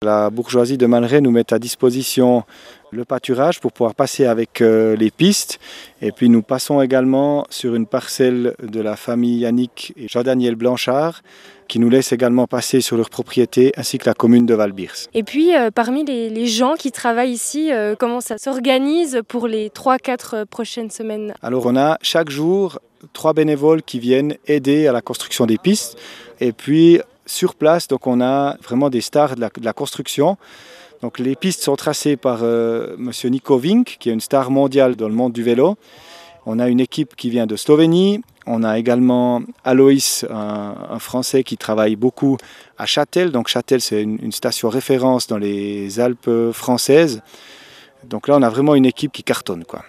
La bourgeoisie de Malray nous met à disposition le pâturage pour pouvoir passer avec les pistes. Et puis nous passons également sur une parcelle de la famille Yannick et Jean-Daniel Blanchard qui nous laissent également passer sur leur propriété ainsi que la commune de Valbirs. Et puis parmi les gens qui travaillent ici, comment ça s'organise pour les 3-4 prochaines semaines? Alors on a chaque jour 3 bénévoles qui viennent aider à la construction des pistes. Et puis sur place, donc on a vraiment des stars de la construction. Donc les pistes sont tracées par monsieur Nico Vink, qui est une star mondiale dans le monde du vélo. On a une équipe qui vient de Slovénie. On a également Aloïs, un Français qui travaille beaucoup à Châtel. Donc Châtel, c'est une station référence dans les Alpes françaises. Donc là, on a vraiment une équipe qui cartonne, quoi.